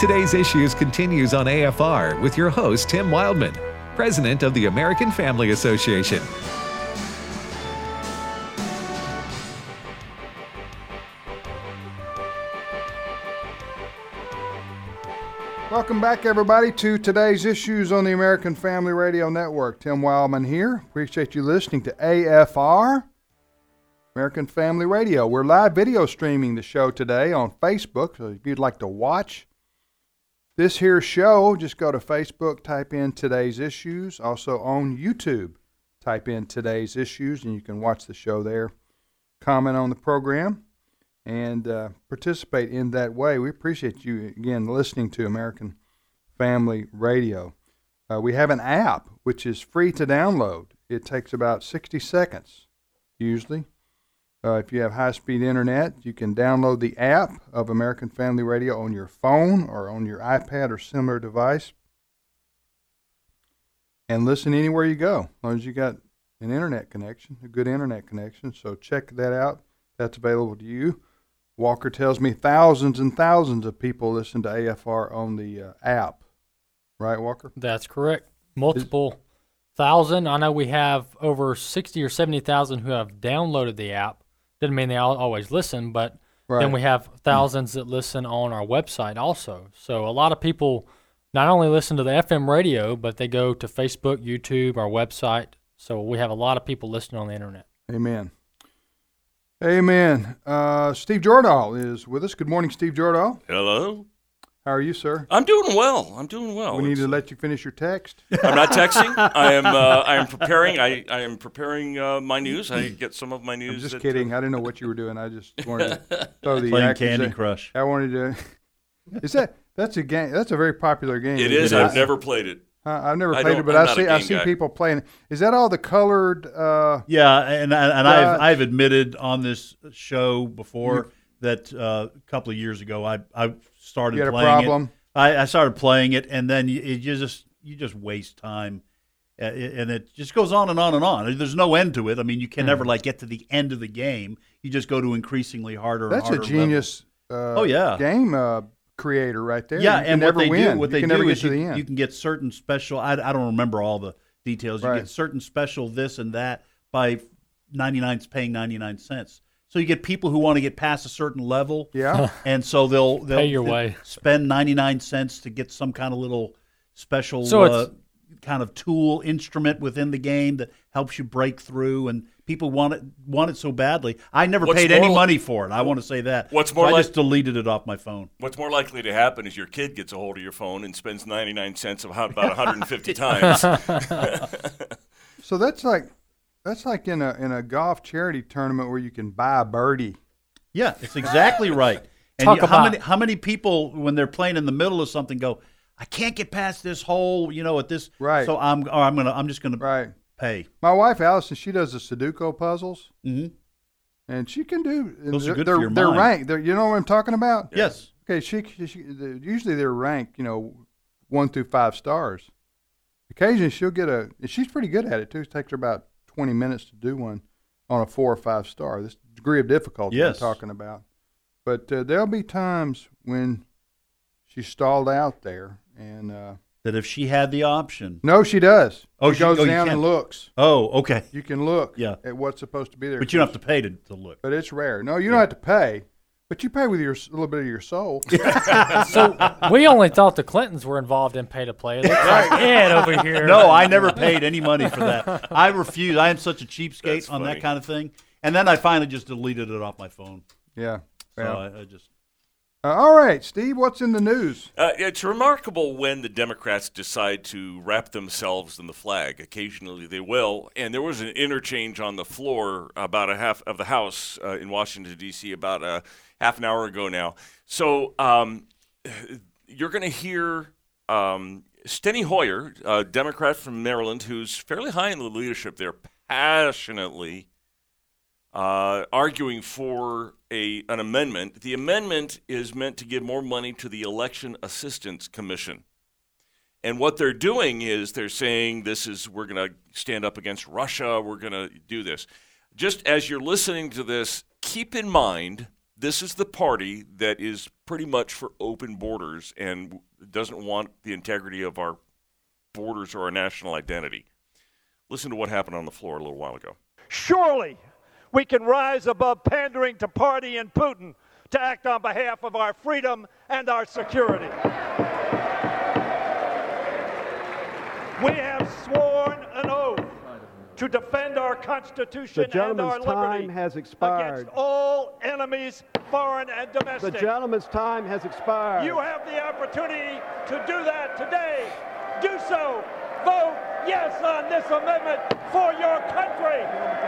Today's Issues continues on AFR with your host, Tim Wildman, President of the American Family Association. Welcome back, everybody, to today's Issues on the American Family Radio Network. Tim Wildman here. Appreciate you listening to AFR, American Family Radio. We're live video streaming the show today on Facebook, so if you'd like to watch this here show, just go to Facebook, type in Today's Issues. Also on YouTube, type in Today's Issues, and you can watch the show there, comment on the program, and participate in that way. We appreciate you, again, listening to American Family Radio. We have an app, which is free to download. It takes about 60 seconds, usually. If you have high-speed internet, you can download the app of American Family Radio on your phone or on your iPad or similar device and listen anywhere you go, as long as you got an internet connection, a good internet connection. So check that out. That's available to you. Walker tells me thousands and thousands of people listen to AFR on the app. Right, Walker? That's correct. Multiple thousand. I know we have over 60 or 70,000 who have downloaded the app. Doesn't mean they always listen, but then we have thousands that listen on our website also. So a lot of people not only listen to the FM radio, but they go to Facebook, YouTube, our website. So we have a lot of people listening on the internet. Amen. Amen. Steve Jordahl is with us. Good morning, Steve Jordahl. Hello. How are you, sir? I'm doing well. We need to let you finish your text. I'm not texting. I am preparing. I am preparing my news. I get some of my news. I'm just kidding. I didn't know what you were doing. I just wanted to throw the playing Candy Crush. I wanted to. That's a game. That's a very popular game. It is. I've never played it. I've never played it, but I see people playing. Is that all the colored? Yeah, and I've admitted on this show before that a couple of years ago I started you had playing a problem? it. I started playing it, and then you just waste time, and it just goes on and on and on. There's no end to it. I mean, you can never get to the end of the game. You just go to increasingly harder. That's and harder a genius. Game creator right there. Yeah, you and never win. What they can do never is get to the end. you can get certain special. I don't remember all the details. You get certain special this and that by paying 99 cents. So you get people who want to get past a certain level. Yeah. And so they'll pay your way. Spend 99 cents to get some kind of little special kind of tool instrument within the game that helps you break through, and people want it so badly. I never paid any money for it. I want to say that. I just deleted it off my phone. What's more likely to happen is your kid gets a hold of your phone and spends 99 cents about 150 times. So that's like in a golf charity tournament where you can buy a birdie. Yeah, it's exactly right. And how many people, when they're playing in the middle of something, go, I can't get past this hole, at this. Right. So I'm just gonna pay. My wife Allison, she does the Sudoku puzzles, and she can do. Those are good for your mind. They're ranked. You know what I'm talking about? Yes. Okay. She usually they're ranked, 1 through 5 stars. Occasionally she'll get she's pretty good at it too. It takes her about 20 minutes to do one on a 4 or 5 star. This degree of difficulty I'm talking about. But there'll be times when she's stalled out there, and that if she had the option. No, she does. Oh, she goes down and looks. Oh, okay. You can look at what's supposed to be there. But you don't have to pay to look. But it's rare. No, you don't have to pay. But you pay with a little bit of your soul. So we only thought the Clintons were involved in pay-to-play. It looks like Ed over here. No, I never paid any money for that. I refuse. I am such a cheapskate on that kind of thing. And then I finally just deleted it off my phone. Yeah. So I just... all right, Steve, what's in the news? It's remarkable when the Democrats decide to wrap themselves in the flag. Occasionally they will. And there was an interchange on the floor about a half of the House in Washington, D.C. about half an hour ago now. So you're going to hear Steny Hoyer, a Democrat from Maryland, who's fairly high in the leadership there, passionately arguing for an amendment. The amendment is meant to give more money to the Election Assistance Commission. And what they're doing is they're saying we're going to stand up against Russia, we're going to do this. Just as you're listening to this, keep in mind this is the party that is pretty much for open borders and doesn't want the integrity of our borders or our national identity. Listen to what happened on the floor a little while ago. Surely we can rise above pandering to party and Putin to act on behalf of our freedom and our security. We have sworn an oath to defend our Constitution and our liberty time has expired. Against all enemies, foreign and domestic. The gentleman's time has expired. You have the opportunity to do that today. Do so. Vote yes on this amendment for your country.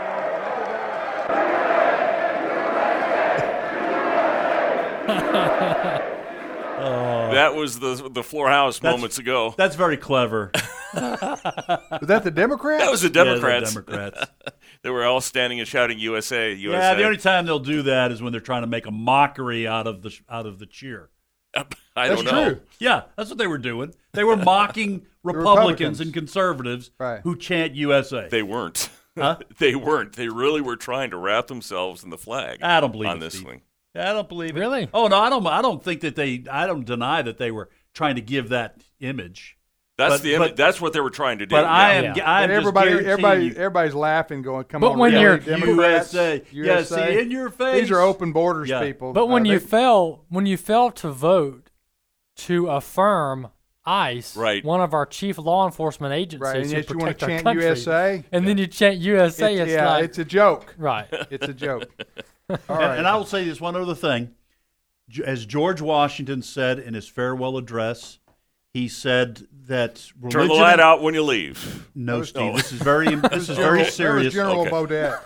That was the floor house moments ago. That's very clever. Was that the Democrats? That was the Democrats. Yeah, the Democrats. They were all standing and shouting USA, USA. Yeah, the only time they'll do that is when they're trying to make a mockery out of the cheer. I don't know. True. Yeah, that's what they were doing. They were mocking Republicans and conservatives who chant USA. They weren't. Huh? They weren't. They really were trying to wrap themselves in the flag. I don't believe on it, this Steve. thing. I don't believe it. Really? Oh no, I don't think that I don't deny that they were trying to give that image. That's the image. That's what they were trying to do. But yeah. I'm everybody's laughing, going, "Come but on, when really, you're Democrats, USA, yeah, see, in your face. These are open borders people." But when you fail to vote to affirm ICE, right, one of our chief law enforcement agencies, and who you want to protect our chant country, USA, and then you chant USA, it's a joke, right? It's a joke. All right. And I will say this one other thing. As George Washington said in his farewell address, he said that religion... Turn the light out when you leave. No, Steve. No. This is very serious. That was General Baudet.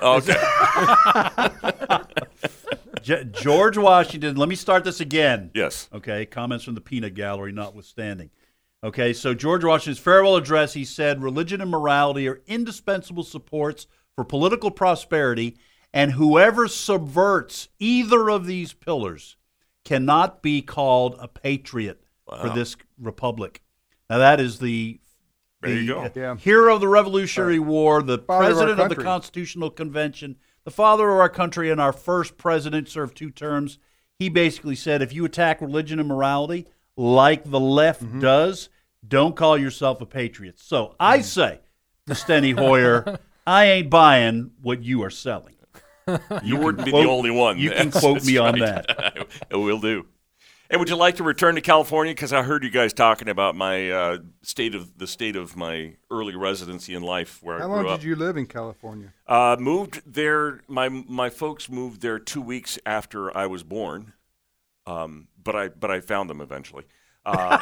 Okay. George Washington, let me start this again. Yes. Okay, comments from the peanut gallery notwithstanding. Okay, so George Washington's farewell address, he said, religion and morality are indispensable supports for political prosperity, and whoever subverts either of these pillars cannot be called a patriot for this republic. Now, that is the hero of the Revolutionary War, the president of the Constitutional Convention, the father of our country, and our first president, served 2 terms. He basically said, if you attack religion and morality like the left does, don't call yourself a patriot. So I say to Steny Hoyer, I ain't buying what you are selling. You wouldn't be the only one. You can quote me on that. Will do. Hey, would you like to return to California? Because I heard you guys talking about my state of my early residency in life where I grew up. How long did you live in California? Moved there. My folks moved there 2 weeks after I was born, but I found them eventually. That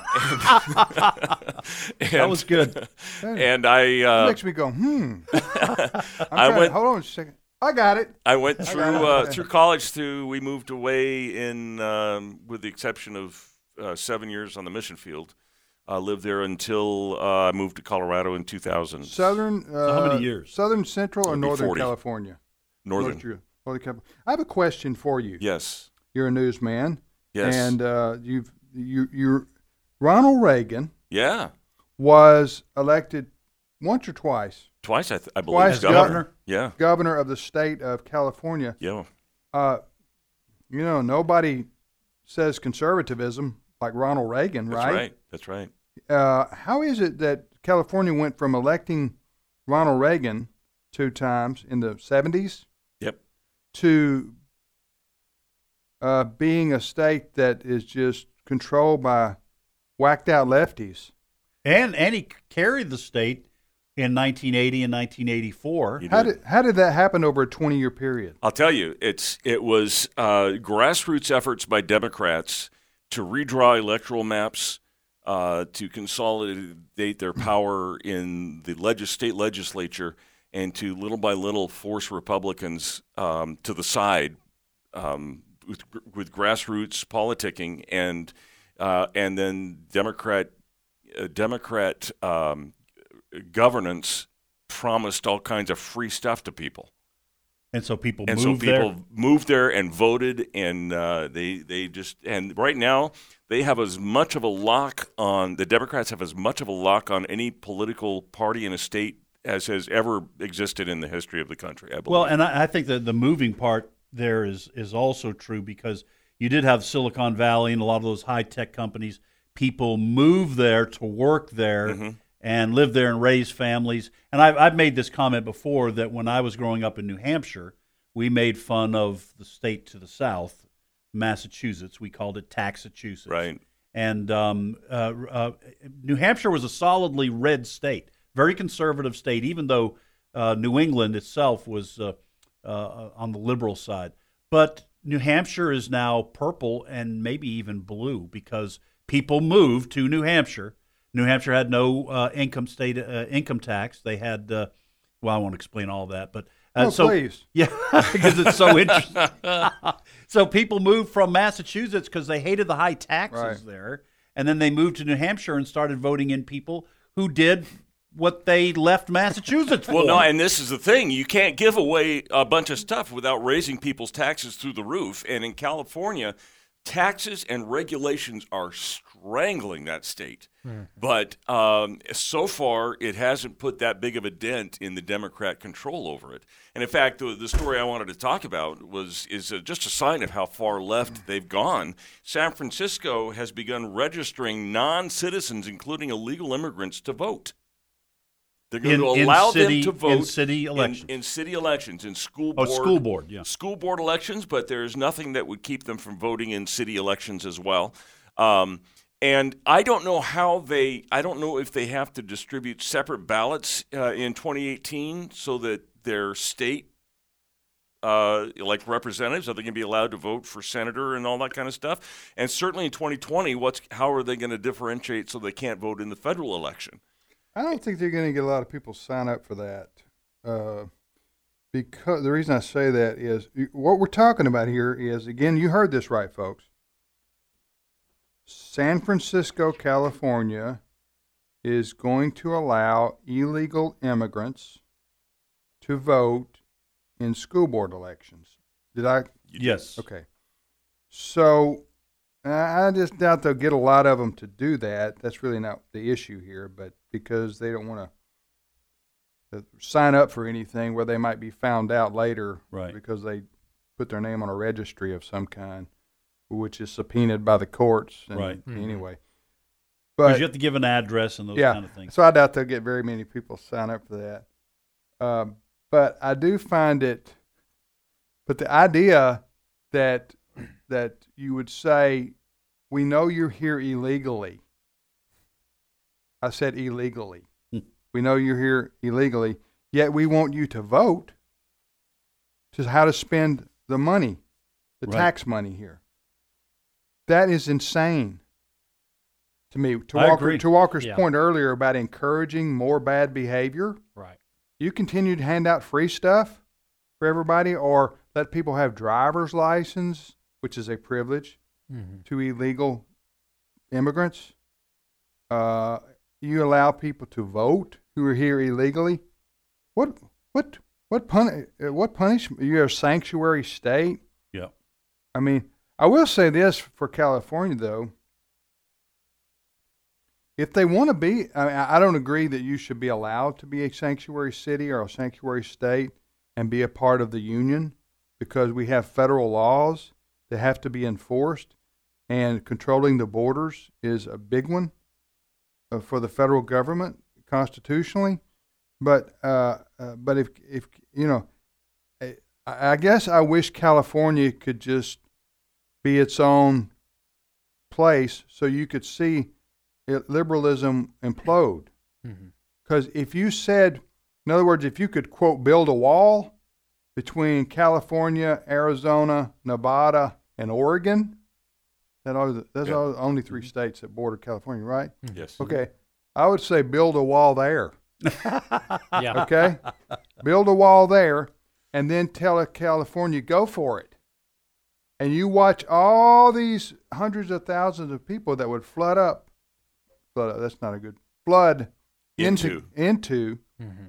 was good. And I makes me go, hold on a second. I got it. I went through college. We moved away in, with the exception of 7 years on the mission field. Lived there until I moved to Colorado in 2000. Southern. So how many years? Southern, Central, or Northern 40. California? Northern. I have a question for you. Yes. You're a newsman. Yes. And you're Ronald Reagan. Yeah. Was elected once or twice. Twice, I believe. Twice governor. Yeah. Governor of the state of California. Yeah. Nobody says conservatism like Ronald Reagan, right? That's right. How is it that California went from electing Ronald Reagan 2 times in the 70s? Yep. To being a state that is just controlled by whacked out lefties? And he carried the state in 1980 and 1984. How did that happen over a 20-year period? I'll tell you, it was grassroots efforts by Democrats to redraw electoral maps, to consolidate their power in the state legislature, and to little by little force Republicans to the side with grassroots politicking, and then Democrat governance promised all kinds of free stuff to people. And so people moved there and voted, and and right now they have as much of a lock on, the Democrats have as much of a lock on any political party in a state as has ever existed in the history of the country, I believe. Well, and I think that the moving part there is also true because you did have Silicon Valley and a lot of those high-tech companies. People move there to work there and live there and raise families. And I've made this comment before that when I was growing up in New Hampshire, we made fun of the state to the south, Massachusetts. We called it Taxachusetts. Right. And New Hampshire was a solidly red state, very conservative state, even though New England itself was on the liberal side. But New Hampshire is now purple and maybe even blue because people moved to New Hampshire. New Hampshire had no income tax. They had, well, I won't explain all that, but please. Yeah, because it's so interesting. So people moved from Massachusetts because they hated the high taxes there, and then they moved to New Hampshire and started voting in people who did what they left Massachusetts for. Well, no, and this is the thing. You can't give away a bunch of stuff without raising people's taxes through the roof. And in California, taxes and regulations are strangling that state. But so far, it hasn't put that big of a dent in the Democrat control over it. And in fact, the story I wanted to talk about is just a sign of how far left they've gone. San Francisco has begun registering non-citizens, including illegal immigrants, to vote. They're going to allow them to vote in city elections. In city elections, in school board. School board, yeah. School board elections, but there's nothing that would keep them from voting in city elections as well. And I don't know I don't know if they have to distribute separate ballots in 2018 so that their state, like representatives, are they going to be allowed to vote for senator and all that kind of stuff? And certainly in 2020, how are they going to differentiate so they can't vote in the federal election? I don't think they're going to get a lot of people sign up for that. Because the reason I say that is what we're talking about here is, again, you heard this right, folks. San Francisco, California is going to allow illegal immigrants to vote in school board elections. Did I? Yes. Okay. So I just doubt they'll get a lot of them to do that. That's really not the issue here, but because they don't want to sign up for anything where they might be found out later because they put their name on a registry of some kind, which is subpoenaed by the courts. And anyway. Because you have to give an address and those kind of things. So I doubt they'll get very many people sign up for that. But I do find it, but the idea that you would say, we know you're here illegally. I said illegally. We know you're here illegally, yet we want you to vote to how to spend the money, the tax money here. That is insane to me. To Walker's point earlier about encouraging more bad behavior. Right. You continue to hand out free stuff for everybody, or let people have driver's license, which is a privilege, to illegal immigrants. You allow people to vote who are here illegally. What punishment? You're a sanctuary state. Yeah. I mean, I will say this for California though. If they want to be, I don't agree that you should be allowed to be a sanctuary city or a sanctuary state and be a part of the union, because we have federal laws that have to be enforced, and controlling the borders is a big one for the federal government constitutionally. But if you know, I guess I wish California could just be its own place so you could see liberalism implode. Because if you said, in other words, if you could, quote, build a wall between California, Arizona, Nevada, and Oregon, those are the only three states that border California, right? Yes. Okay. I would say build a wall there. Yeah. Okay? Build a wall there, and then tell California, go for it. And you watch all these hundreds of thousands of people that would flood into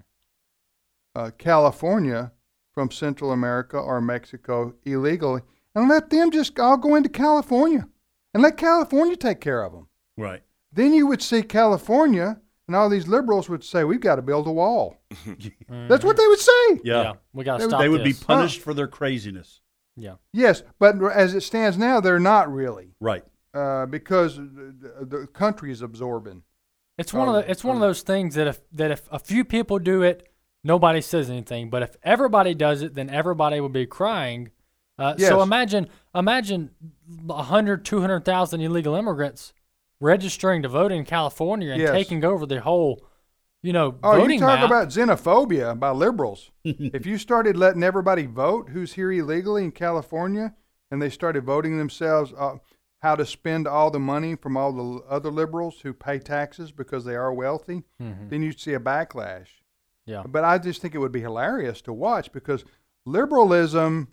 California from Central America or Mexico illegally, and let them just all go into California and let California take care of them. Right. Then you would see California, and all these liberals would say, we've got to build a wall. That's what they would say. Yeah. We got to stop They would be this. punished for their craziness. Yeah. Yes, but as it stands now, they're not really. Right. Because the country is absorbing. It's one of those things that if a few people do it, nobody says anything. But if everybody does it, then everybody will be crying. Yes. So imagine 100, 200,000 illegal immigrants registering to vote in California and taking over the whole, voting you talk map. about xenophobia by liberals. If you started letting everybody vote who's here illegally in California, and they started voting themselves how to spend all the money from all the other liberals who pay taxes because they are wealthy, then you'd see a backlash. Yeah. But I just think it would be hilarious to watch because liberalism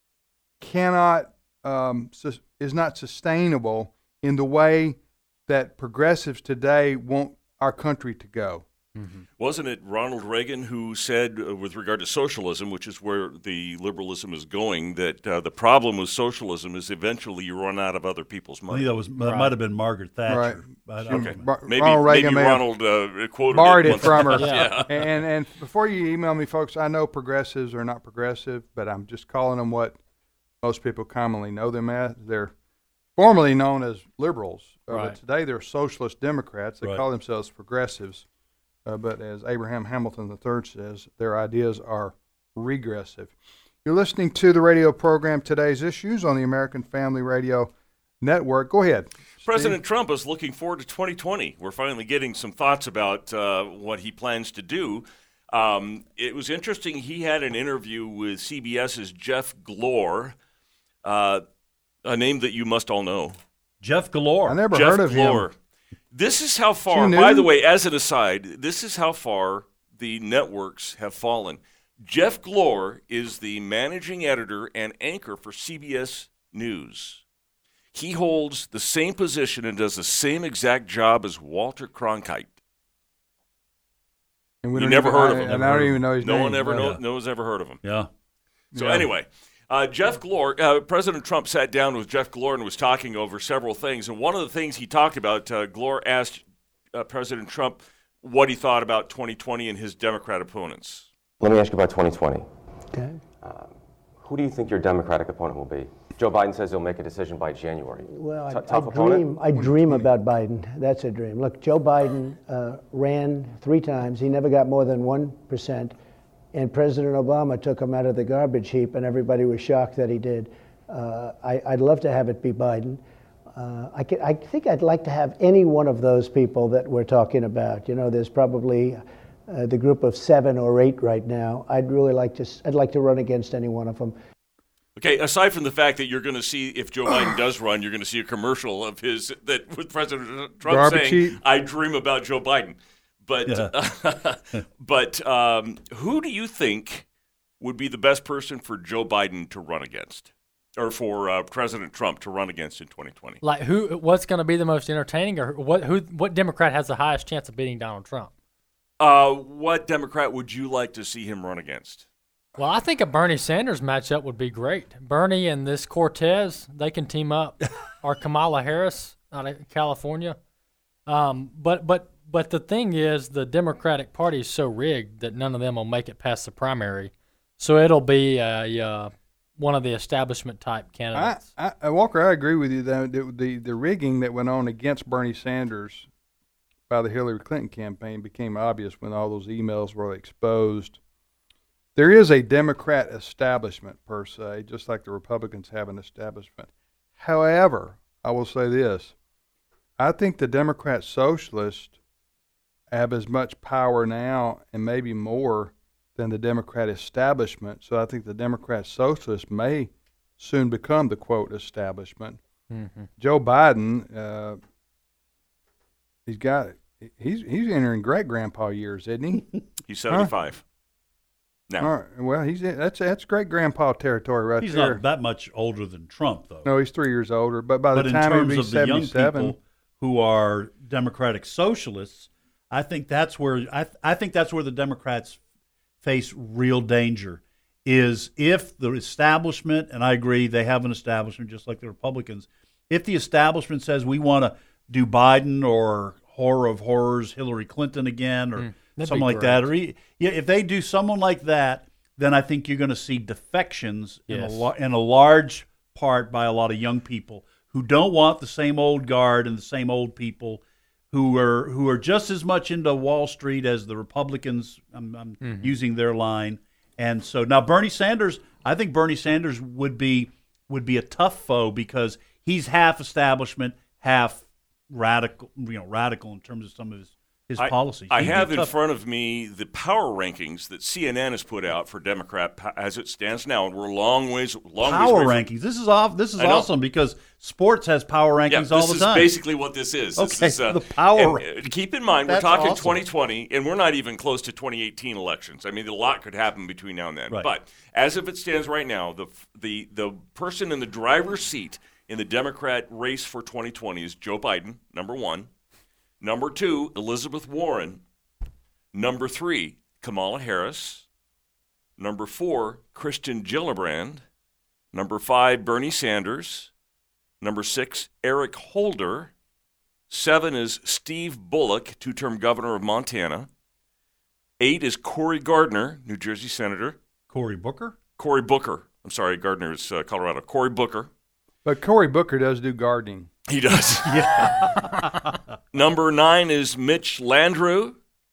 is not sustainable in the way that progressives today want our country to go. Wasn't it Ronald Reagan who said, with regard to socialism, which is where the liberalism is going, that the problem with socialism is eventually you run out of other people's money? I think that might have been Margaret Thatcher. Right. Okay. Maybe Reagan Ronald quoted borrowed it it from her. Yeah. And before you email me, folks, I know progressives are not progressive, but I'm just calling them what most people commonly know them as. They're formerly known as liberals, but today they're socialist Democrats. They call themselves progressives. But as Abraham Hamilton III says, their ideas are regressive. You're listening to the radio program Today's Issues on the American Family Radio Network. Go ahead. President Trump is looking forward to 2020. We're finally getting some thoughts about what he plans to do. It was interesting. He had an interview with CBS's Jeff Glor, a name that you must all know. Jeff Glor. I never Jeff heard of Glor. him. This is how far, by the way, as an aside, this is how far the networks have fallen. Jeff Glor is the managing editor and anchor for CBS News. He holds the same position and does the same exact job as Walter Cronkite. And you never heard of him. And I don't even know his name. No one ever knows ever heard of him. Yeah. So anyway, Jeff Glor, President Trump sat down with Jeff Glor and was talking over several things. And one of the things he talked about, Glor asked President Trump what he thought about 2020 and his Democrat opponents. Let me ask you about 2020. Okay. Who do you think your Democratic opponent will be? Joe Biden says he'll make a decision by January. Well, Tough opponent? I dream about Biden. That's a dream. Look, Joe Biden ran 3 times. He never got more than 1%. And President Obama took him out of the garbage heap, and everybody was shocked that he did. I'd love to have it be Biden. I think I'd like to have any one of those people that we're talking about. There's probably the group of 7 or 8 right now. I'd like to run against any one of them. Okay, aside from the fact that you're going to see, if Joe Biden does run, you're going to see a commercial of his, that with President Trump garbage saying, heap. I dream about Joe Biden. But who do you think would be the best person for Joe Biden to run against, or for President Trump to run against in 2020? Like what's going to be the most entertaining, or what Democrat has the highest chance of beating Donald Trump? What Democrat would you like to see him run against? Well, I think a Bernie Sanders matchup would be great. Bernie and this Cortez, they can team up, or Kamala Harris out of California. But the thing is, the Democratic Party is so rigged that none of them will make it past the primary. So it'll be one of the establishment type candidates. Walker, I agree with you. The rigging that went on against Bernie Sanders by the Hillary Clinton campaign became obvious when all those emails were exposed. There is a Democrat establishment, per se, just like the Republicans have an establishment. However, I will say this. I think the Democrat Socialists have as much power now and maybe more than the Democrat establishment. So I think the Democrat Socialists may soon become the, quote, establishment. Mm-hmm. Joe Biden, he's entering great-grandpa years, isn't he? He's 75. No. All right. Well, that's great grandpa territory right there. He's not that much older than Trump, though. No, he's 3 years older. But by the time he'll be 77, in terms of the young people who are Democratic Socialists, I think that's where I think that's where the Democrats face real danger. Is if the establishment, and I agree they have an establishment just like the Republicans, if the establishment says we want to do Biden or horror of horrors, Hillary Clinton again, or something like that, or if they do someone like that, then I think you're going to see defections in a large part by a lot of young people who don't want the same old guard and the same old people who are just as much into Wall Street as the Republicans. I'm using their line. And so now Bernie Sanders, I think Bernie Sanders would be a tough foe because he's half establishment, half radical in terms of some of his policies. I have in front of me the power rankings that CNN has put out for Democrat as it stands now, and we're long ways power rankings. This is awesome because sports has power rankings all the time. This is basically what this is. Okay, this is, the power. Keep in mind, we're talking awesome. 2020, and we're not even close to 2018 elections. I mean, a lot could happen between now and then. Right. But as of it stands right now, the person in the driver's seat in the Democrat race for 2020 is Joe Biden, number one. Number 2, Elizabeth Warren. Number 3, Kamala Harris. Number 4, Kristen Gillibrand. Number 5, Bernie Sanders. Number 6, Eric Holder. 7 is Steve Bullock, two-term governor of Montana. 8 is Cory Gardner, New Jersey senator. Cory Booker? Cory Booker. I'm sorry, Gardner is Colorado. Cory Booker. But Cory Booker does do gardening. He does. Yeah. Number 9 is Mitch Landrieu,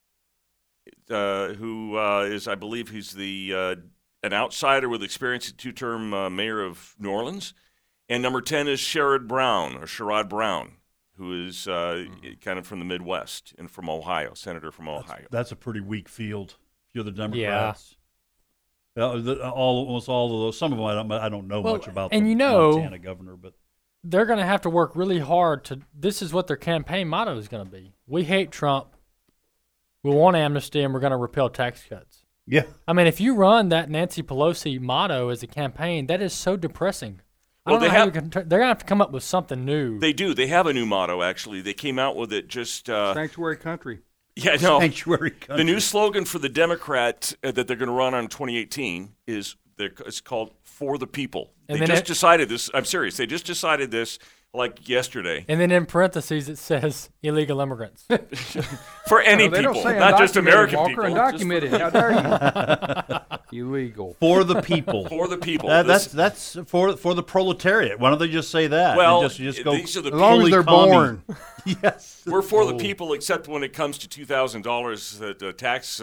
who is, I believe, he's an outsider with experience as two-term mayor of New Orleans. And number 10 is Sherrod Brown, who is kind of from the Midwest and from Ohio, senator from Ohio. That's a pretty weak field. You're the Democrats. Yeah. Almost all of those. Some of them I don't know much about. And the Montana governor, but they're going to have to work really hard to. This is what their campaign motto is going to be: we hate Trump, we want amnesty, and we're going to repeal tax cuts. Yeah. I mean, if you run that Nancy Pelosi motto as a campaign, that is so depressing. Well, they're going to have to come up with something new. They do. They have a new motto, actually. They came out with it just. Sanctuary country. Yeah, no. Sanctuary country. The new slogan for the Democrat that they're going to run on 2018 it's called "For the People." And they just decided this. I'm serious. They just decided this like yesterday. And then in parentheses it says illegal immigrants. For any people, not just American Walker, people. Undocumented. How dare you? Illegal. For the people. For the people. That's for the proletariat. Why don't they just say that? Well, just go these are the as long as they're born. Yes. We're for the people, except when it comes to $2,000 that tax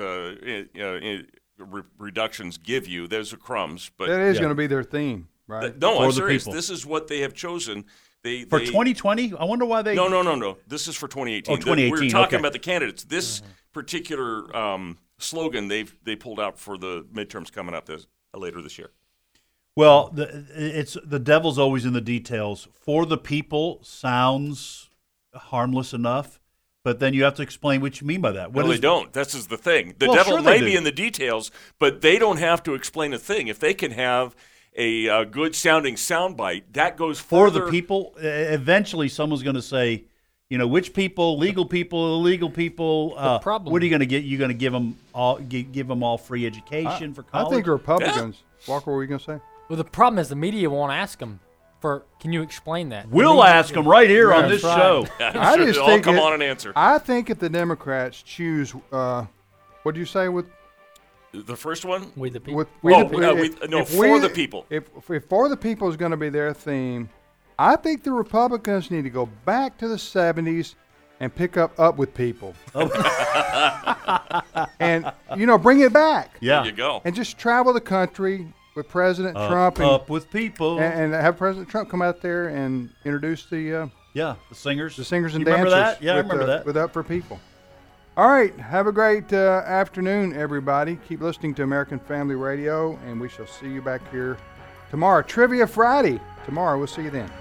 reductions give you. Those are crumbs. But that is going to be their theme, right? No, I'm serious. This is what they have chosen. For 2020? I wonder why they... No. This is for 2018. Oh, 2018, we're talking about the candidates. This particular slogan they pulled out for the midterms coming up later this year. Well, the devil's always in the details. For the people sounds harmless enough, but then you have to explain what you mean by that. They don't. This is the thing. The devil may be in the details, but they don't have to explain a thing. If they can have a good-sounding soundbite, that goes further. For the people, eventually someone's going to say, which people, legal people, illegal people. The problem. What are you going to get? You're going to give them all free education for college? I think Republicans. Yeah. Walker, what were you going to say? Well, the problem is the media won't ask them. Can you explain that? We'll ask them right here on this show. I just think come on and answer. I think if the Democrats choose, what do you say with the first one? We the people. For the people. If for the people is going to be their theme, I think the Republicans need to go back to the 70s and pick up with people. And bring it back. Yeah. There you go. And just travel the country with President Trump up with people, and have President Trump come out there and introduce the singers, and dancers. Remember that? Yeah, I remember that. With Up for People. All right, have a great afternoon, everybody. Keep listening to American Family Radio, and we shall see you back here tomorrow. Trivia Friday tomorrow. We'll see you then.